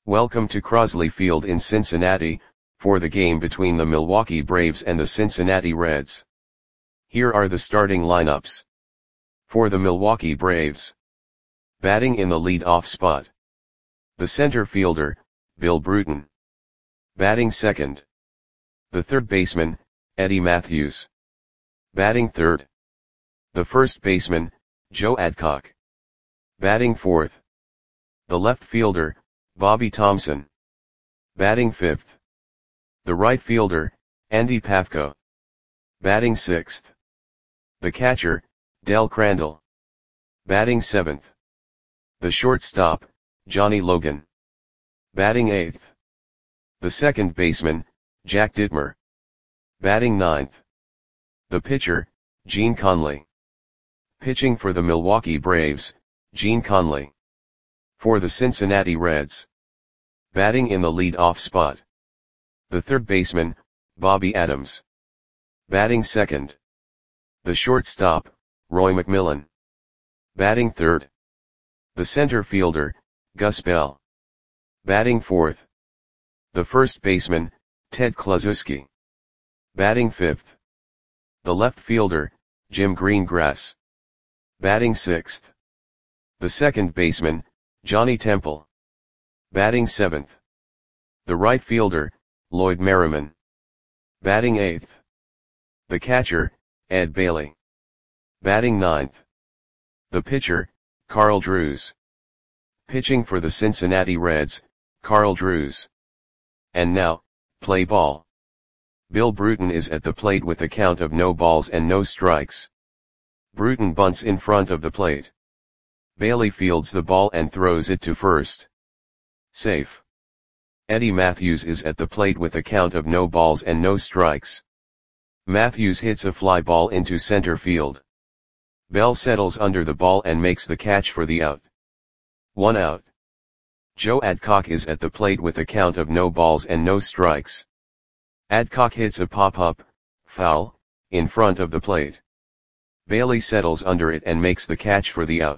Welcome to Crosley Field in Cincinnati, for the game between the Milwaukee Braves and the Cincinnati Reds. Here are the starting lineups. For the Milwaukee Braves. Batting in the lead-off spot. The center fielder, Bill Bruton. Batting second. The third baseman, Eddie Mathews. Batting third. The first baseman, Joe Adcock. Batting fourth. The left fielder, Bobby Thomson. Batting fifth. The right fielder, Andy Pafko. Batting sixth. The catcher, Del Crandall. Batting seventh. The shortstop, Johnny Logan. Batting eighth. The second baseman, Jack Dittmer. Batting ninth. The pitcher, Gene Conley. Pitching for the Milwaukee Braves, Gene Conley. For the Cincinnati Reds. Batting in the lead-off spot. The third baseman, Bobby Adams. Batting second. The shortstop, Roy McMillan. Batting third. The center fielder, Gus Bell. Batting fourth. The first baseman, Ted Kluszewski. Batting fifth. The left fielder, Jim Greengrass. Batting sixth. The second baseman, Johnny Temple. Batting seventh. The right fielder, Lloyd Merriman. Batting eighth. The catcher, Ed Bailey. Batting ninth. The pitcher, Carl Drews. Pitching for the Cincinnati Reds, Carl Drews. And now, play ball. Bill Bruton is at the plate with a count of no balls and no strikes. Bruton bunts in front of the plate. Bailey fields the ball and throws it to first. Safe. Eddie Mathews is at the plate with a count of no balls and no strikes. Mathews hits a fly ball into center field. Bell settles under the ball and makes the catch for the out. 1 out. Joe Adcock is at the plate with a count of no balls and no strikes. Adcock hits a pop-up, foul, in front of the plate. Bailey settles under it and makes the catch for the out.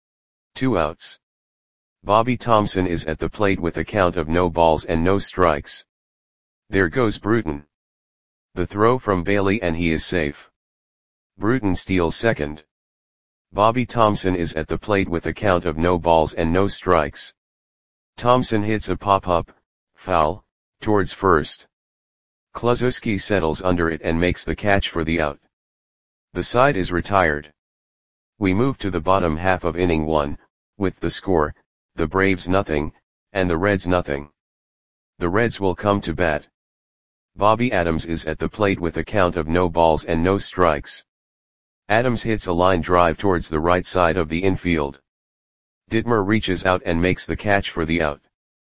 2 outs. Bobby Thomson is at the plate with a count of no balls and no strikes. There goes Bruton. The throw from Bailey and he is safe. Bruton steals second. Bobby Thomson is at the plate with a count of no balls and no strikes. Thomson hits a pop-up, foul, towards first. Kluszewski settles under it and makes the catch for the out. The side is retired. We move to the bottom half of inning 1, with the score, the Braves nothing, and the Reds nothing. The Reds will come to bat. Bobby Adams is at the plate with a count of no balls and no strikes. Adams hits a line drive towards the right side of the infield. Dittmer reaches out and makes the catch for the out.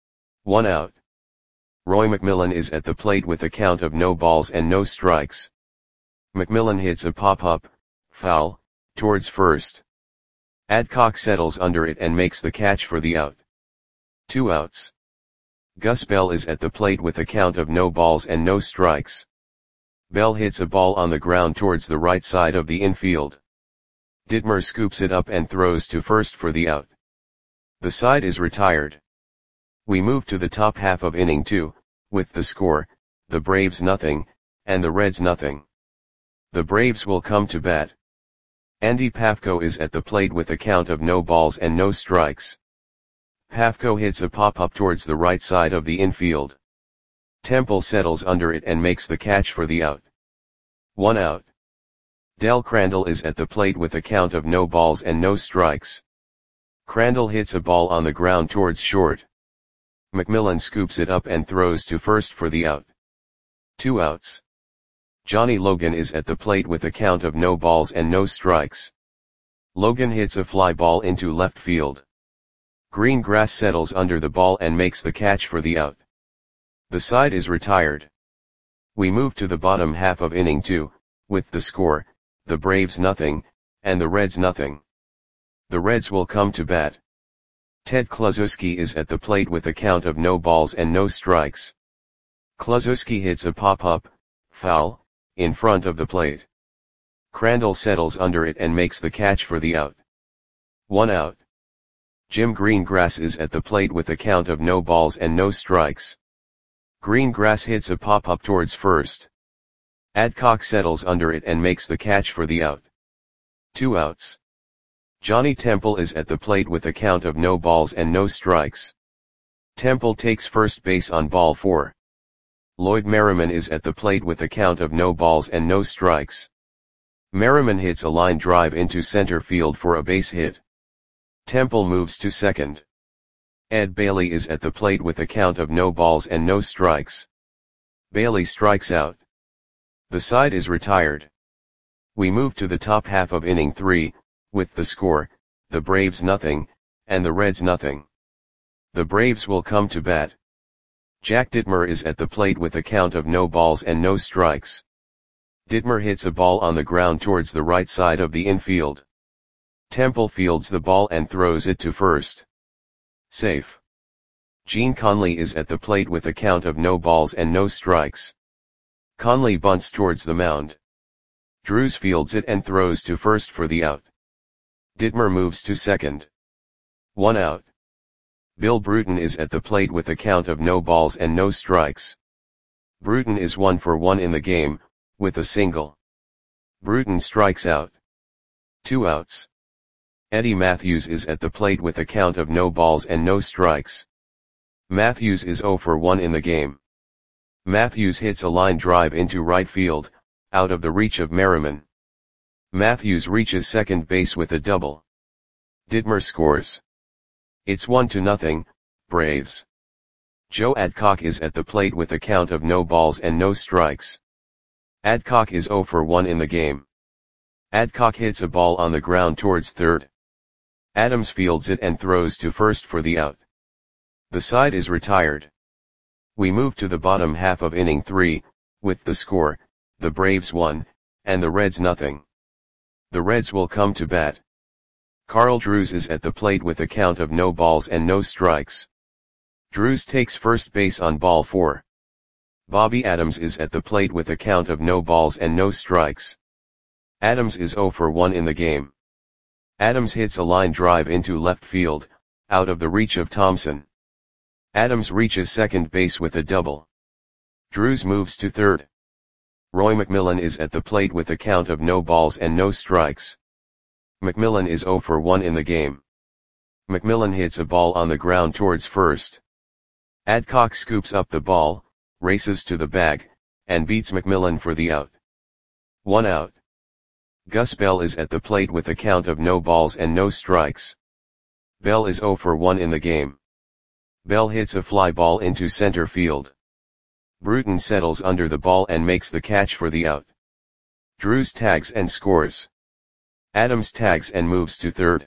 1 out. Roy McMillan is at the plate with a count of no balls and no strikes. McMillan hits a pop-up, foul, towards first. Adcock settles under it and makes the catch for the out. 2 outs. Gus Bell is at the plate with a count of no balls and no strikes. Bell hits a ball on the ground towards the right side of the infield. Dittmer scoops it up and throws to first for the out. The side is retired. We move to the top half of inning 2, with the score, the Braves nothing, and the Reds nothing. The Braves will come to bat. Andy Pafko is at the plate with a count of no balls and no strikes. Pafko hits a pop-up towards the right side of the infield. Temple settles under it and makes the catch for the out. 1 out. Del Crandall is at the plate with a count of no balls and no strikes. Crandall hits a ball on the ground towards short. McMillan scoops it up and throws to first for the out. 2 outs. Johnny Logan is at the plate with a count of no balls and no strikes. Logan hits a fly ball into left field. Greengrass settles under the ball and makes the catch for the out. The side is retired. We move to the bottom half of inning 2, with the score, the Braves nothing, and the Reds nothing. The Reds will come to bat. Ted Kluszewski is at the plate with a count of no balls and no strikes. Kluszewski hits a pop-up, foul, in front of the plate. Crandall settles under it and makes the catch for the out. 1 out. Jim Greengrass is at the plate with a count of no balls and no strikes. Greengrass hits a pop-up towards first. Adcock settles under it and makes the catch for the out. 2 outs. Johnny Temple is at the plate with a count of no balls and no strikes. Temple takes first base on ball 4. Lloyd Merriman is at the plate with a count of no balls and no strikes. Merriman hits a line drive into center field for a base hit. Temple moves to second. Ed Bailey is at the plate with a count of no balls and no strikes. Bailey strikes out. The side is retired. We move to the top half of inning 3, with the score, the Braves nothing, and the Reds nothing. The Braves will come to bat. Jack Dittmer is at the plate with a count of no balls and no strikes. Dittmer hits a ball on the ground towards the right side of the infield. Temple fields the ball and throws it to first. Safe. Gene Conley is at the plate with a count of no balls and no strikes. Conley bunts towards the mound. Drews fields it and throws to first for the out. Dittmer moves to second. 1 out. Bill Bruton is at the plate with a count of no balls and no strikes. Bruton is 1 for 1 in the game, with a single. Bruton strikes out. 2 outs. Eddie Matthews is at the plate with a count of no balls and no strikes. Matthews is 0 for 1 in the game. Matthews hits a line drive into right field, out of the reach of Merriman. Matthews reaches second base with a double. Dittmer scores. It's 1-0, Braves. Joe Adcock is at the plate with a count of no balls and no strikes. Adcock is 0 for 1 in the game. Adcock hits a ball on the ground towards third. Adams fields it and throws to first for the out. The side is retired. We move to the bottom half of inning 3, with the score, the Braves 1, and the Reds nothing. The Reds will come to bat. Carl Drews is at the plate with a count of no balls and no strikes. Drews takes first base on ball 4. Bobby Adams is at the plate with a count of no balls and no strikes. Adams is 0 for 1 in the game. Adams hits a line drive into left field, out of the reach of Thompson. Adams reaches second base with a double. Drews moves to third. Roy McMillan is at the plate with a count of no balls and no strikes. McMillan is 0 for 1 in the game. McMillan hits a ball on the ground towards first. Adcock scoops up the ball, races to the bag, and beats McMillan for the out. 1 out. Gus Bell is at the plate with a count of no balls and no strikes. Bell is 0 for 1 in the game. Bell hits a fly ball into center field. Bruton settles under the ball and makes the catch for the out. Drews tags and scores. Adams tags and moves to third.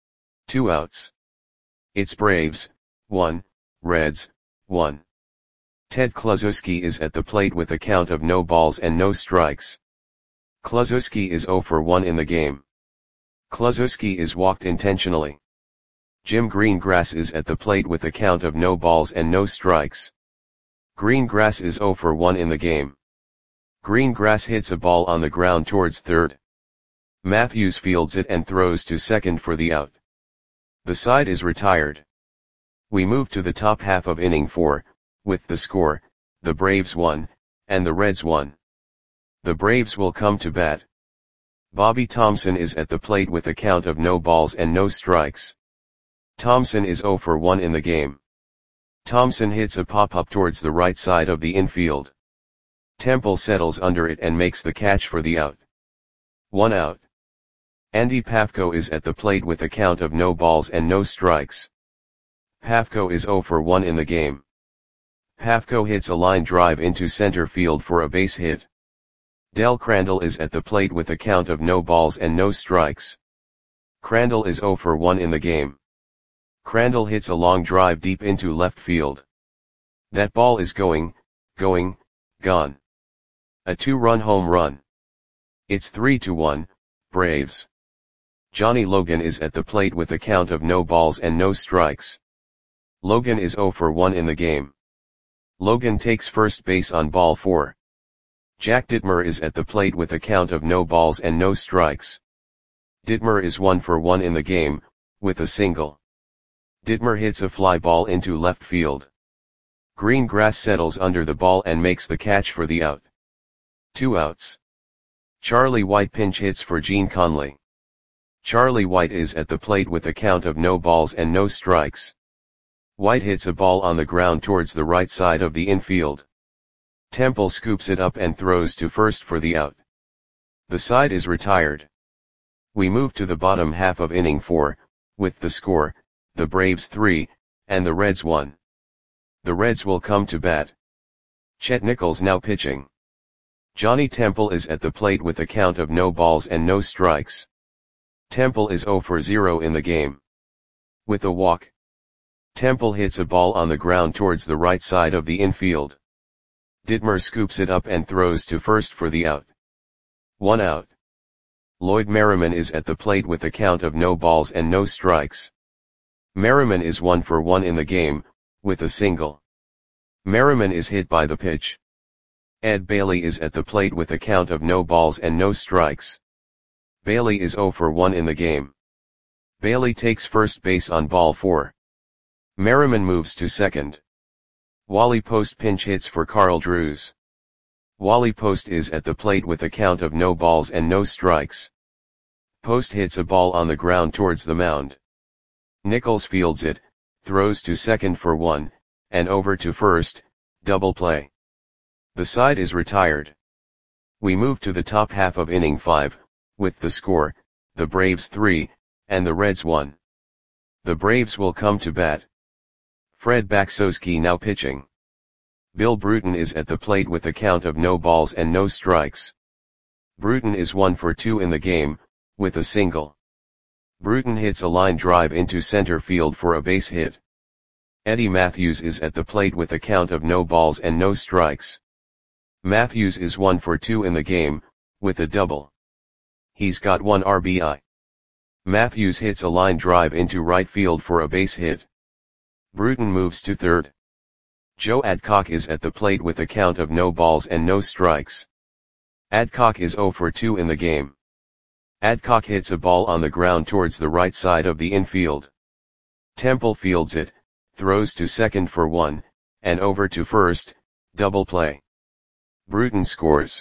2 outs. It's Braves, 1, Reds, 1. Ted Kluszewski is at the plate with a count of no balls and no strikes. Kluszewski is 0 for 1 in the game. Kluszewski is walked intentionally. Jim Greengrass is at the plate with a count of no balls and no strikes. Greengrass is 0 for 1 in the game. Greengrass hits a ball on the ground towards third. Matthews fields it and throws to second for the out. The side is retired. We move to the top half of inning 4, with the score, the Braves 1, and the Reds 1. The Braves will come to bat. Bobby Thompson is at the plate with a count of no balls and no strikes. Thompson is 0 for 1 in the game. Thompson hits a pop-up towards the right side of the infield. Temple settles under it and makes the catch for the out. 1 out. Andy Pafko is at the plate with a count of no balls and no strikes. Pafko is 0 for 1 in the game. Pafko hits a line drive into center field for a base hit. Del Crandall is at the plate with a count of no balls and no strikes. Crandall is 0 for 1 in the game. Crandall hits a long drive deep into left field. That ball is gone. A 2-run home run. It's 3-1, Braves. Johnny Logan is at the plate with a count of no balls and no strikes. Logan is 0 for 1 in the game. Logan takes first base on ball 4. Jack Dittmer is at the plate with a count of no balls and no strikes. Dittmer is 1 for 1 in the game, with a single. Dittmer hits a fly ball into left field. Green grass settles under the ball and makes the catch for the out. 2 outs. Charlie White pinch hits for Gene Conley. Charlie White is at the plate with a count of no balls and no strikes. White hits a ball on the ground towards the right side of the infield. Temple scoops it up and throws to first for the out. The side is retired. We move to the bottom half of inning 4, with the score, the Braves 3, and the Reds 1. The Reds will come to bat. Chet Nichols now pitching. Johnny Temple is at the plate with a count of no balls and no strikes. Temple is 0 for 0 in the game. With a walk. Temple hits a ball on the ground towards the right side of the infield. Dittmer scoops it up and throws to first for the out. 1 out. Lloyd Merriman is at the plate with a count of no balls and no strikes. Merriman is 1 for 1 in the game, with a single. Merriman is hit by the pitch. Ed Bailey is at the plate with a count of no balls and no strikes. Bailey is 0 for 1 in the game. Bailey takes first base on ball 4. Merriman moves to second. Wally Post pinch hits for Carl Drews. Wally Post is at the plate with a count of no balls and no strikes. Post hits a ball on the ground towards the mound. Nichols fields it, throws to second for 1, and over to first, double play. The side is retired. We move to the top half of inning 5, with the score, the Braves 3, and the Reds 1. The Braves will come to bat. Fred Baksowski now pitching. Bill Bruton is at the plate with a count of no balls and no strikes. Bruton is 1 for 2 in the game, with a single. Bruton hits a line drive into center field for a base hit. Eddie Matthews is at the plate with a count of no balls and no strikes. Matthews is 1 for 2 in the game, with a double. He's got 1 RBI. Matthews hits a line drive into right field for a base hit. Bruton moves to third. Joe Adcock is at the plate with a count of no balls and no strikes. Adcock is 0 for 2 in the game. Adcock hits a ball on the ground towards the right side of the infield. Temple fields it, throws to second for 1, and over to first, double play. Bruton scores.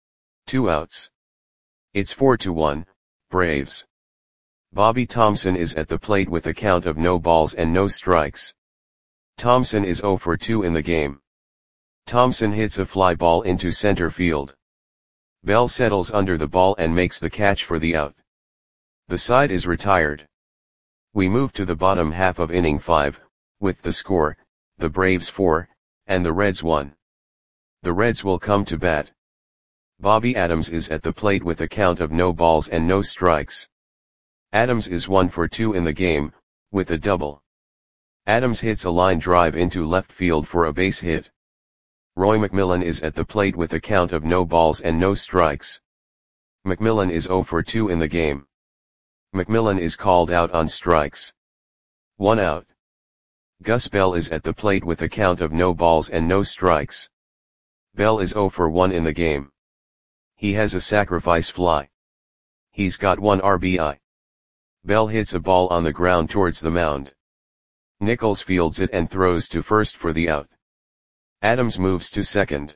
2 outs. It's 4-1, Braves. Bobby Thompson is at the plate with a count of no balls and no strikes. Thompson is 0 for 2 in the game. Thompson hits a fly ball into center field. Bell settles under the ball and makes the catch for the out. The side is retired. We move to the bottom half of inning 5, with the score, the Braves 4, and the Reds 1. The Reds will come to bat. Bobby Adams is at the plate with a count of no balls and no strikes. Adams is 1 for 2 in the game, with a double. Adams hits a line drive into left field for a base hit. Roy McMillan is at the plate with a count of no balls and no strikes. McMillan is 0 for 2 in the game. McMillan is called out on strikes. 1 out. Gus Bell is at the plate with a count of no balls and no strikes. Bell is 0 for 1 in the game. He has a sacrifice fly. He's got 1 RBI. Bell hits a ball on the ground towards the mound. Nichols fields it and throws to first for the out. Adams moves to second.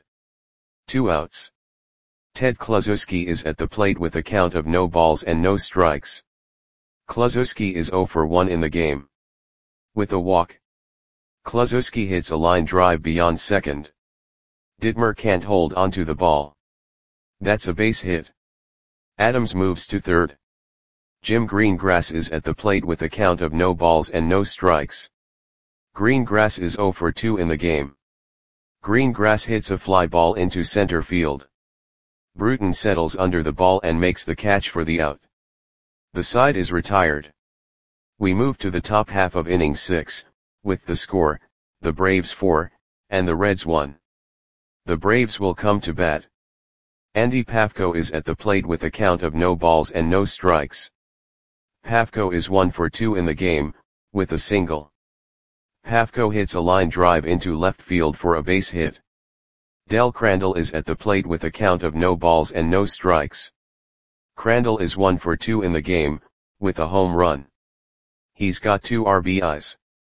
2 outs. Ted Kluszewski is at the plate with a count of no balls and no strikes. Kluszewski is 0 for 1 in the game. With a walk. Kluszewski hits a line drive beyond second. Dittmer can't hold onto the ball. That's a base hit. Adams moves to third. Jim Greengrass is at the plate with a count of no balls and no strikes. Greengrass is 0 for 2 in the game. Greengrass hits a fly ball into center field. Bruton settles under the ball and makes the catch for the out. The side is retired. We move to the top half of inning 6, with the score, the Braves 4, and the Reds 1. The Braves will come to bat. Andy Pafko is at the plate with a count of no balls and no strikes. Pafko is 1 for 2 in the game, with a single. Pafko hits a line drive into left field for a base hit. Del Crandall is at the plate with a count of no balls and no strikes. Crandall is 1 for 2 in the game, with a home run. He's got 2 RBIs.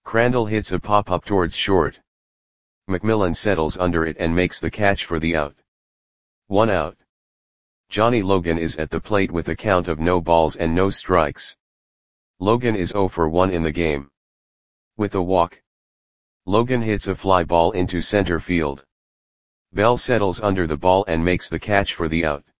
Crandall hits a pop-up towards short. McMillan settles under it and makes the catch for the out. 1 out. Johnny Logan is at the plate with a count of no balls and no strikes. Logan is 0 for 1 in the game. With a walk, Logan hits a fly ball into center field. Bell settles under the ball and makes the catch for the out.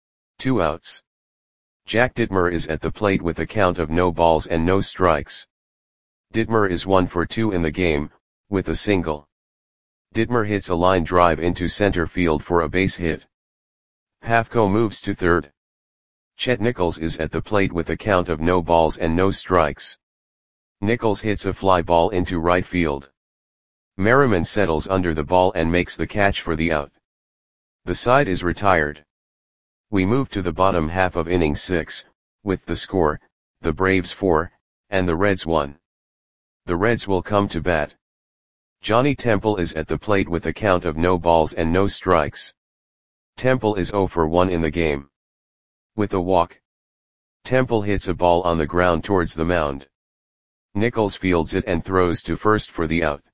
2 outs. Jack Dittmer is at the plate with a count of no balls and no strikes. Dittmer is 1 for 2 in the game, with a single. Dittmer hits a line drive into center field for a base hit. Pafko moves to third. Chet Nichols is at the plate with a count of no balls and no strikes. Nichols hits a fly ball into right field. Merriman settles under the ball and makes the catch for the out. The side is retired. We move to the bottom half of inning 6, with the score, the Braves 4, and the Reds 1. The Reds will come to bat. Johnny Temple is at the plate with a count of no balls and no strikes. Temple is 0 for 1 in the game. With a walk, Temple hits a ball on the ground towards the mound. Nichols fields it and throws to first for the out.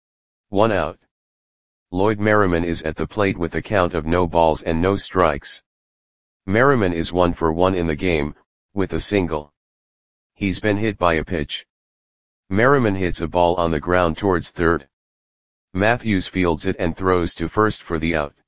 1 out. Lloyd Merriman is at the plate with a count of no balls and no strikes. Merriman is 1 for 1 in the game, with a single. He's been hit by a pitch. Merriman hits a ball on the ground towards third. Matthews fields it and throws to first for the out.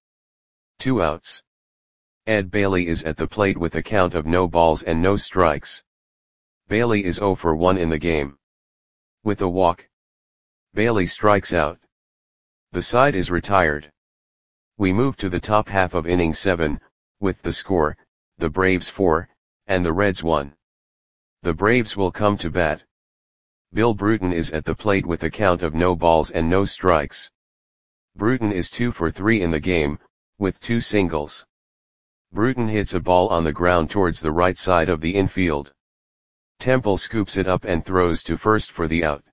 2 outs. Ed Bailey is at the plate with a count of no balls and no strikes. Bailey is 0 for 1 in the game. With a walk, Bailey strikes out. The side is retired. We move to the top half of inning 7, with the score, the Braves 4, and the Reds 1. The Braves will come to bat. Bill Bruton is at the plate with a count of no balls and no strikes. Bruton is 2 for 3 in the game, with 2 singles. Bruton hits a ball on the ground towards the right side of the infield. Temple scoops it up and throws to first for the out.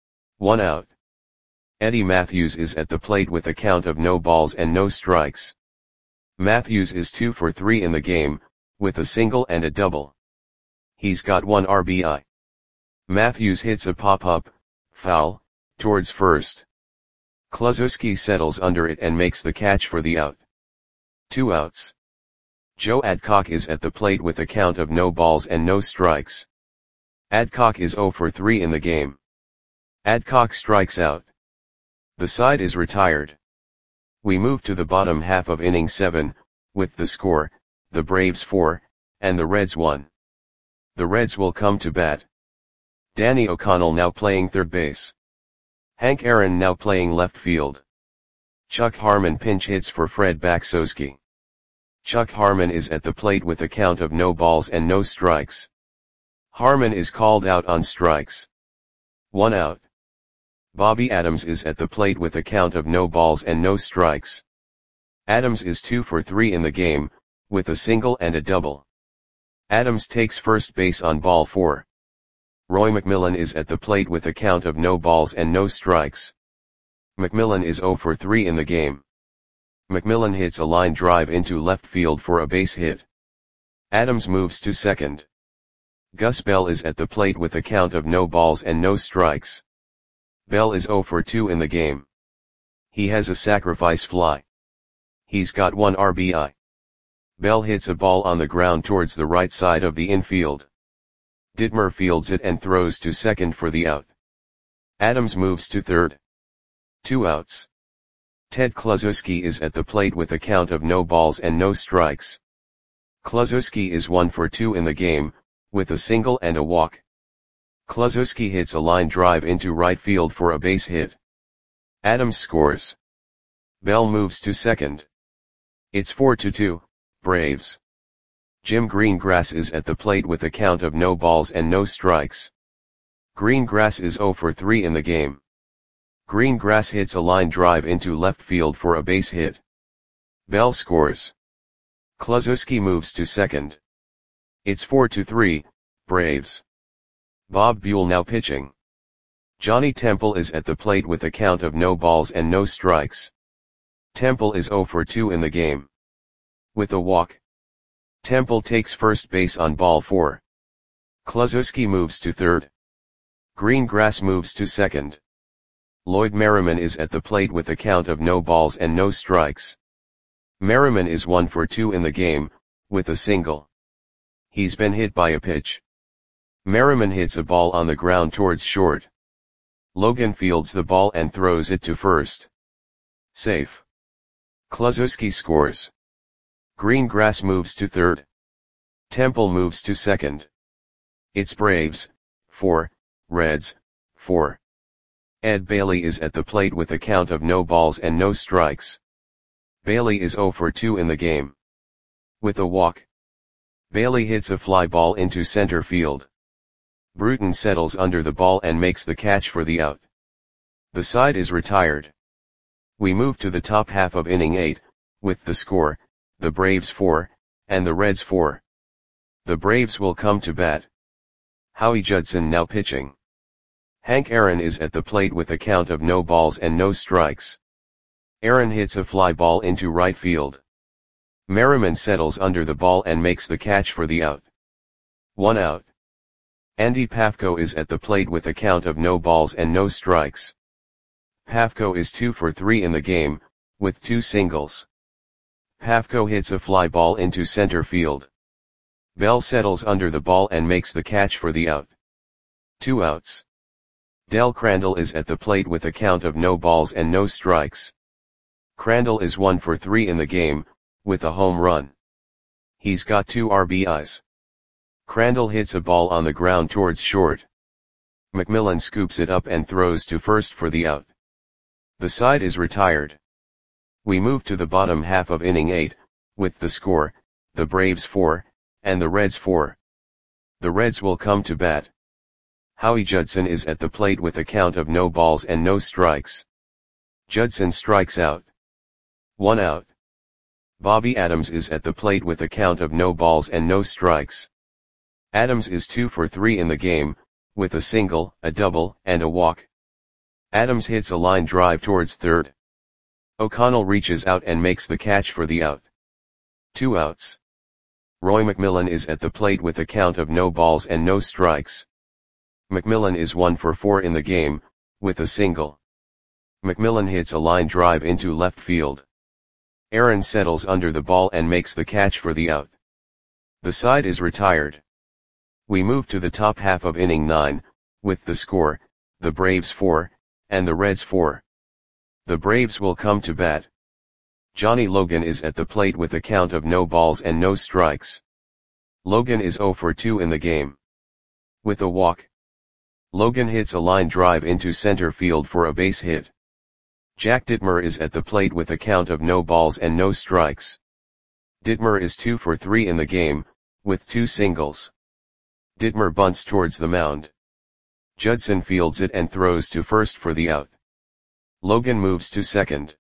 1 out. Eddie Matthews is at the plate with a count of no balls and no strikes. Matthews is 2 for 3 in the game, with a single and a double. He's got 1 RBI. Matthews hits a pop-up, foul, towards first. Kluszewski settles under it and makes the catch for the out. 2 outs. Joe Adcock is at the plate with a count of no balls and no strikes. Adcock is 0 for 3 in the game. Adcock strikes out. The side is retired. We move to the bottom half of inning 7, with the score, the Braves 4, and the Reds 1. The Reds will come to bat. Danny O'Connell now playing third base. Hank Aaron now playing left field. Chuck Harmon pinch hits for Fred Baksowski. Chuck Harmon is at the plate with a count of no balls and no strikes. Harmon is called out on strikes. 1 out. Bobby Adams is at the plate with a count of no balls and no strikes. Adams is 2 for 3 in the game, with a single and a double. Adams takes first base on ball 4. Roy McMillan is at the plate with a count of no balls and no strikes. McMillan is 0 for 3 in the game. McMillan hits a line drive into left field for a base hit. Adams moves to second. Gus Bell is at the plate with a count of no balls and no strikes. Bell is 0 for 2 in the game. He has a sacrifice fly. He's got 1 RBI. Bell hits a ball on the ground towards the right side of the infield. Dittmer fields it and throws to second for the out. Adams moves to third. 2 outs. Ted Kluszewski is at the plate with a count of no balls and no strikes. Kluszewski is 1 for 2 in the game, with a single and a walk. Kluszewski hits a line drive into right field for a base hit. Adams scores. Bell moves to second. It's 4-2, Braves. Jim Greengrass is at the plate with a count of no balls and no strikes. Greengrass is 0 for 3 in the game. Greengrass hits a line drive into left field for a base hit. Bell scores. Kluszewski moves to second. It's 4-3, Braves. Bob Buell now pitching. Johnny Temple is at the plate with a count of no balls and no strikes. Temple is 0 for 2 in the game. With a walk, Temple takes first base on ball 4. Kluszewski moves to third. Greengrass moves to second. Lloyd Merriman is at the plate with a count of no balls and no strikes. Merriman is 1 for 2 in the game, with a single. He's been hit by a pitch. Merriman hits a ball on the ground towards short. Logan fields the ball and throws it to first. Safe. Kluszewski scores. Greengrass moves to third. Temple moves to second. It's Braves, 4, Reds, 4. Ed Bailey is at the plate with a count of no balls and no strikes. Bailey is 0 for 2 in the game. With a walk. Bailey hits a fly ball into center field. Bruton settles under the ball and makes the catch for the out. The side is retired. We move to the top half of inning 8, with the score, the Braves 4, and the Reds 4. The Braves will come to bat. Howie Judson now pitching. Hank Aaron is at the plate with a count of no balls and no strikes. Aaron hits a fly ball into right field. Merriman settles under the ball and makes the catch for the out. 1 out. Andy Pafko is at the plate with a count of no balls and no strikes. Pafko is 2 for 3 in the game, with 2 singles. Pafko hits a fly ball into center field. Bell settles under the ball and makes the catch for the out. 2 outs. Del Crandall is at the plate with a count of no balls and no strikes. Crandall is 1 for 3 in the game, with a home run. He's got 2 RBIs. Crandall hits a ball on the ground towards short. McMillan scoops it up and throws to first for the out. The side is retired. We move to the bottom half of inning 8, with the score, the Braves 4, and the Reds 4. The Reds will come to bat. Howie Judson is at the plate with a count of no balls and no strikes. Judson strikes out. 1 out. Bobby Adams is at the plate with a count of no balls and no strikes. Adams is 2 for 3 in the game, with a single, a double, and a walk. Adams hits a line drive towards third. O'Connell reaches out and makes the catch for the out. 2 outs. Roy McMillan is at the plate with a count of no balls and no strikes. McMillan is 1 for 4 in the game, with a single. McMillan hits a line drive into left field. Aaron settles under the ball and makes the catch for the out. The side is retired. We move to the top half of inning 9, with the score, the Braves 4, and the Reds 4. The Braves will come to bat. Johnny Logan is at the plate with a count of no balls and no strikes. Logan is 0 for 2 in the game. With a walk. Logan hits a line drive into center field for a base hit. Jack Dittmer is at the plate with a count of no balls and no strikes. Dittmer is 2 for 3 in the game, with 2 singles. Dittmer bunts towards the mound. Judson fields it and throws to first for the out. Logan moves to second.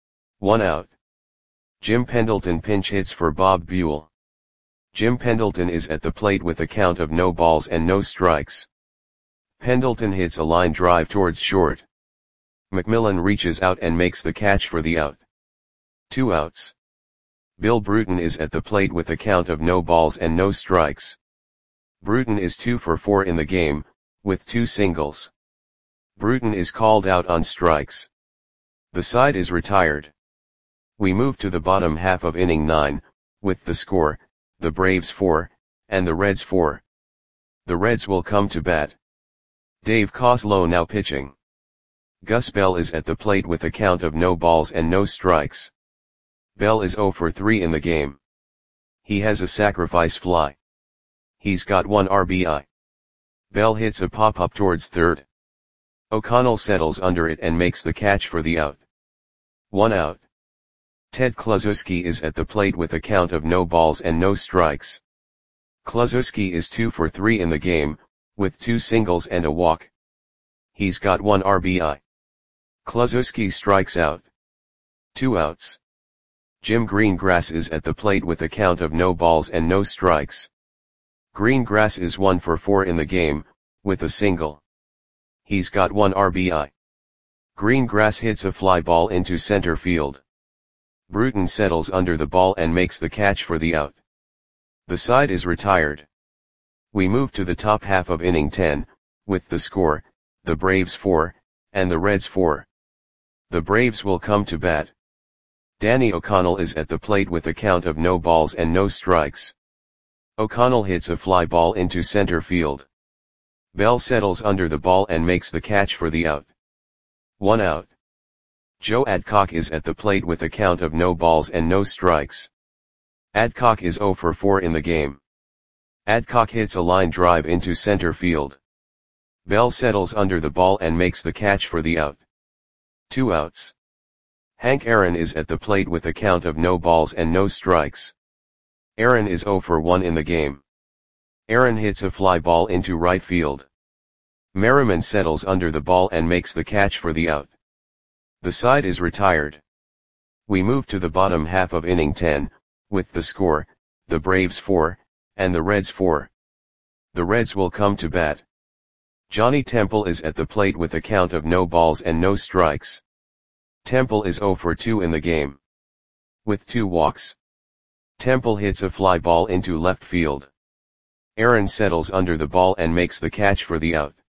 1 out. Jim Pendleton pinch hits for Bob Buell. Jim Pendleton is at the plate with a count of no balls and no strikes. Pendleton hits a line drive towards short. McMillan reaches out and makes the catch for the out. 2 outs. Bill Bruton is at the plate with a count of no balls and no strikes. Bruton is 2 for 4 in the game, with 2 singles. Bruton is called out on strikes. The side is retired. We move to the bottom half of inning 9, with the score, the Braves 4, and the Reds 4. The Reds will come to bat. Dave Coslow now pitching. Gus Bell is at the plate with a count of no balls and no strikes. Bell is 0 for 3 in the game. He has a sacrifice fly. He's got 1 RBI. Bell hits a pop-up towards third. O'Connell settles under it and makes the catch for the out. 1 out. Ted Kluszewski is at the plate with a count of no balls and no strikes. Kluszewski is 2 for 3 in the game, with 2 singles and a walk. He's got 1 RBI. Kluszewski strikes out. 2 outs. Jim Greengrass is at the plate with a count of no balls and no strikes. Greengrass is 1 for 4 in the game, with a single. He's got 1 RBI. Greengrass hits a fly ball into center field. Bruton settles under the ball and makes the catch for the out. The side is retired. We move to the top half of inning 10, with the score, the Braves 4, and the Reds 4. The Braves will come to bat. Danny O'Connell is at the plate with a count of no balls and no strikes. O'Connell hits a fly ball into center field. Bell settles under the ball and makes the catch for the out. 1 out. Joe Adcock is at the plate with a count of no balls and no strikes. Adcock is 0 for 4 in the game. Adcock hits a line drive into center field. Bell settles under the ball and makes the catch for the out. 2 outs. Hank Aaron is at the plate with a count of no balls and no strikes. Aaron is 0 for 1 in the game. Aaron hits a fly ball into right field. Merriman settles under the ball and makes the catch for the out. The side is retired. We move to the bottom half of inning 10, with the score, the Braves 4, and the Reds 4. The Reds will come to bat. Johnny Temple is at the plate with a count of no balls and no strikes. Temple is 0 for 2 in the game. With 2 walks. Temple hits a fly ball into left field. Aaron settles under the ball and makes the catch for the out.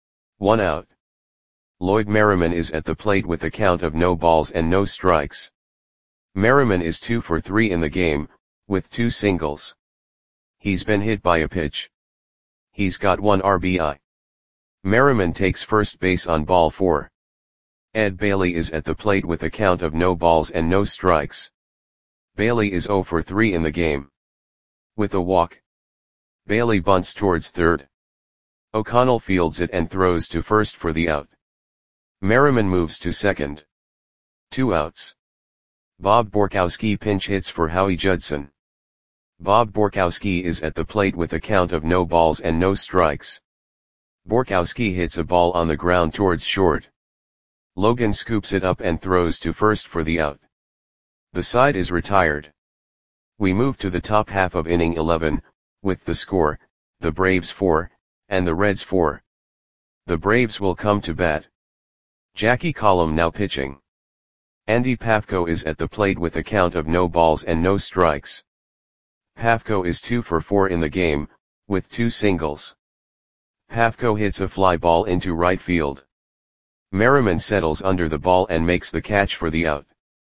1 out. Lloyd Merriman is at the plate with a count of no balls and no strikes. Merriman is 2 for 3 in the game, with 2 singles. He's been hit by a pitch. He's got 1 RBI. Merriman takes first base on ball 4. Ed Bailey is at the plate with a count of no balls and no strikes. Bailey is 0 for 3 in the game. With a walk. Bailey bunts towards third. O'Connell fields it and throws to first for the out. Merriman moves to second. 2 outs. Bob Borkowski pinch hits for Howie Judson. Bob Borkowski is at the plate with a count of no balls and no strikes. Borkowski hits a ball on the ground towards short. Logan scoops it up and throws to first for the out. The side is retired. We move to the top half of inning 11, with the score, the Braves 4, and the Reds 4. The Braves will come to bat. Jackie Collum now pitching. Andy Pafko is at the plate with a count of no balls and no strikes. Pafko is 2 for 4 in the game, with 2 singles. Pafko hits a fly ball into right field. Merriman settles under the ball and makes the catch for the out.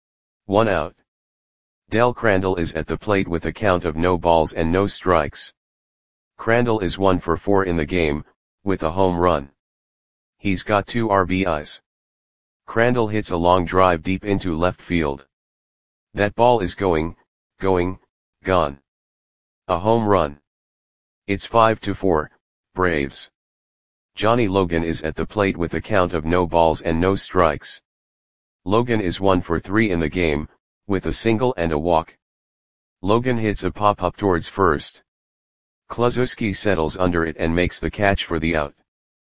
1 out. Del Crandall is at the plate with a count of no balls and no strikes. Crandall is 1 for 4 in the game, with a home run. He's got 2 RBIs. Crandall hits a long drive deep into left field. That ball is going, gone. A home run. It's 5-4, Braves. Johnny Logan is at the plate with a count of no balls and no strikes. Logan is 1 for 3 in the game, with a single and a walk. Logan hits a pop-up towards first. Kluszewski settles under it and makes the catch for the out.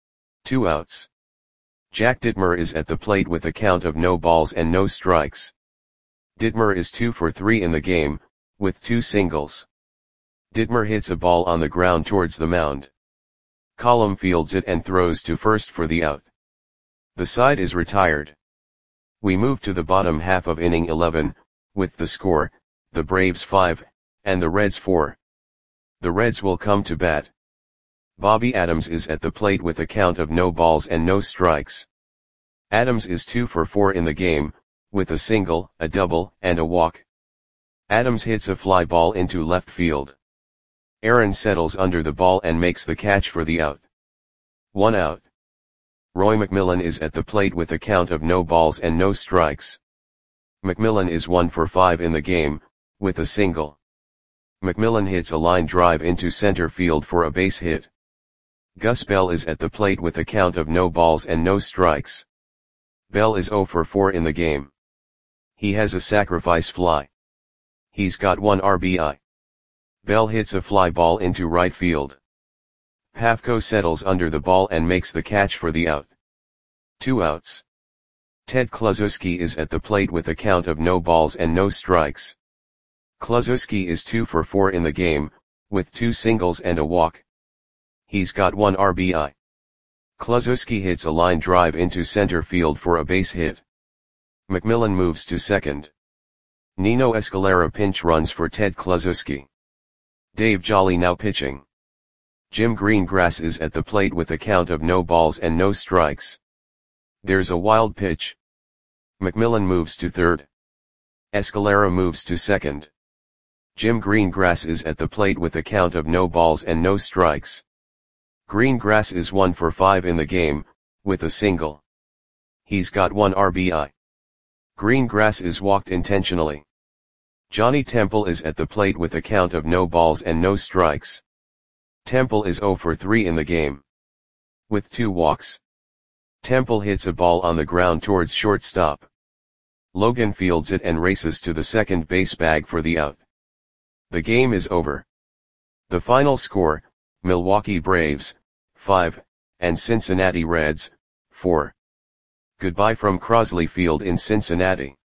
2 outs. Jack Dittmer is at the plate with a count of no balls and no strikes. Dittmer is 2 for 3 in the game, with 2 singles. Dittmer hits a ball on the ground towards the mound. Collum fields it and throws to first for the out. The side is retired. We move to the bottom half of inning 11, with the score, the Braves 5, and the Reds 4. The Reds will come to bat. Bobby Adams is at the plate with a count of no balls and no strikes. Adams is 2 for 4 in the game, with a single, a double, and a walk. Adams hits a fly ball into left field. Aaron settles under the ball and makes the catch for the out. 1 out. Roy McMillan is at the plate with a count of no balls and no strikes. McMillan is 1 for 5 in the game, with a single. McMillan hits a line drive into center field for a base hit. Gus Bell is at the plate with a count of no balls and no strikes. Bell is 0 for 4 in the game. He has a sacrifice fly. He's got 1 RBI. Bell hits a fly ball into right field. Pafko settles under the ball and makes the catch for the out. 2 outs. Ted Kluszewski is at the plate with a count of no balls and no strikes. Kluszewski is 2 for 4 in the game, with 2 singles and a walk. He's got 1 RBI. Kluszewski hits a line drive into center field for a base hit. McMillan moves to second. Nino Escalera pinch runs for Ted Kluszewski. Dave Jolly now pitching. Jim Greengrass is at the plate with a count of no balls and no strikes. There's a wild pitch. McMillan moves to third. Escalera moves to second. Jim Greengrass is at the plate with a count of no balls and no strikes. Greengrass is 1 for 5 in the game, with a single. He's got 1 RBI. Greengrass is walked intentionally. Johnny Temple is at the plate with a count of no balls and no strikes. Temple is 0 for 3 in the game. With 2 walks. Temple hits a ball on the ground towards shortstop. Logan fields it and races to the second base bag for the out. The game is over. The final score, Milwaukee Braves, 5, and Cincinnati Reds, 4. Goodbye from Crosley Field in Cincinnati.